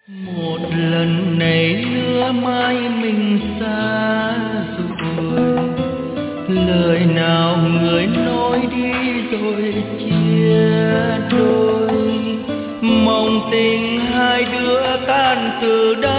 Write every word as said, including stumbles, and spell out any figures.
Một lần này nữa mai mình xa rồi, lời nào người nói đi rồi chia đôi, mong tình hai đứa tan từ đây.